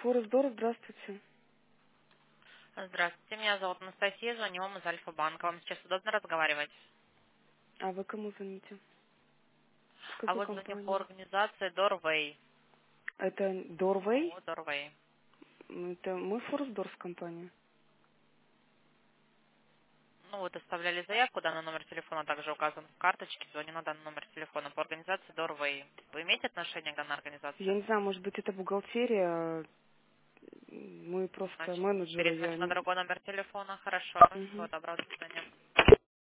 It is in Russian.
Форесдор, здравствуйте. Здравствуйте, меня зовут Анастасия, звоню вам из Альфа-банка. Вам сейчас удобно разговаривать? А вы кому звоните? С А какой вот звоню по компании? организации Doorway. Это Дорвей? О, Doorway. Это мы Форесдорс компания. Ну, вы доставляли заявку, данный номер телефона также указан в карточке, звоню на данный номер телефона по организации Doorway. Вы имеете отношение к данной Я организации? не знаю, может быть, это бухгалтерия. Мы просто Значит, менеджеры, я перезвоню на не... другой номер телефона. Хорошо. Всего Мгм. доброго, до свидания.